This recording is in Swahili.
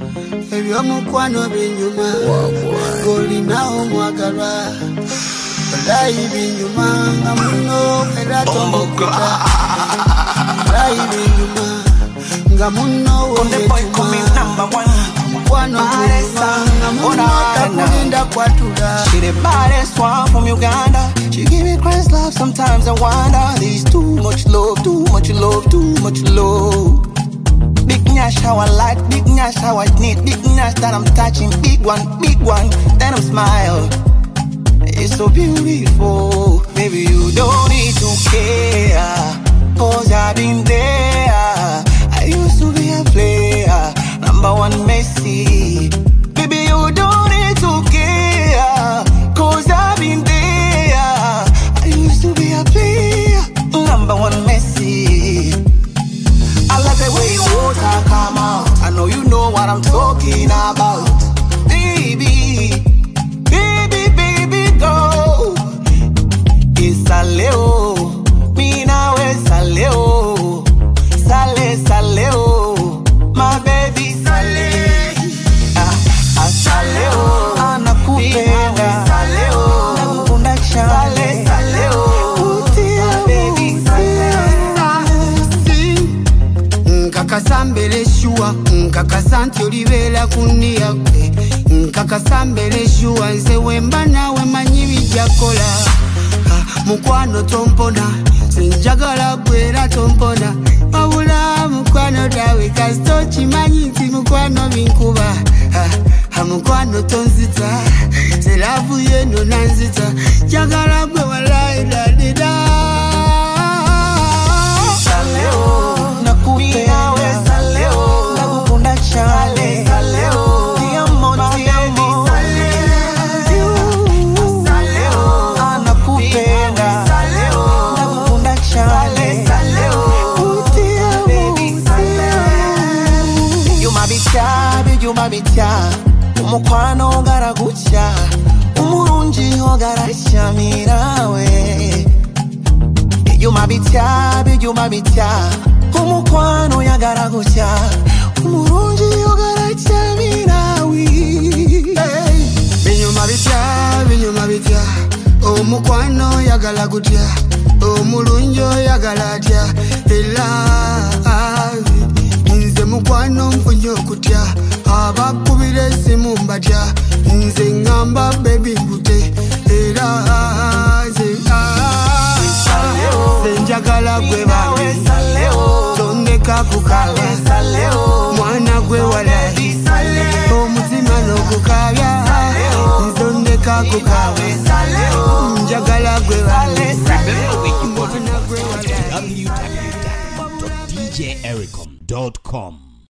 Ebyo mukwano binyuma golinawo mwagalwa Wallahi binyuma nga muno era tomukuta Wallahi binyuma nga muno wetuma Mukwano binyuma nga muno takulinda kwatula She the baddest one from Uganda. She give me crazy love, sometimes I wonder. There's too much love, too much love, too much love. Big nyash how I like, big nyash how I need, big nyash that I'm touching, big one, then I'm smile. It's so beautiful, baby you don't need to care, cause I've been there. I used to be a player, number one Messi. Baby you don't need to care, cause I've been there. I used to be a player, number one Messi. I like the way you water come out. I know you know what I'm talking about. Baby, baby, baby, go. It's a leo. Me now is a leo. Sale, saleo. My baby, sale. Saleo. Anakupenda. Saleo. Nakukunda chale. Saleo. Baby, Nkakasambele shua, nkakasanti olivela kunia kwe Nkakasambele shua, nze wemba nawe manyi bijakola Mukwano tompona, senjagala gwera tompona Mabula mukwano dawe, kasito chimanyi nti mukwano binkuba Mukwano tonzita, selavu yeno nanzita Jagala gwe walai ladida Saleo. Nakupenda we saleo, nakukunda chale saleo, diamo diamo saleo, anakupenda saleo, nakukunda chale saleo, baby saleo. You my bitya, umukwano garagucha, umurunji ho garashamira we. You my bitya, umukwano yagaragucha, umurunji yogaracha minawi. Binyuma bitya, umukwano yagalagucha, umurunji yagalacha, nze mukwano mfunyo kutya, abakubire simu mbatya, nze ngamba baby gute, Senjagala gwe bawe saleo, tondeka kukawe saleo, mwana gwe wala saleo, omutima n'okukabya tondeka kukawe saleo, njagala gwe bawe saleo, www.djericom.com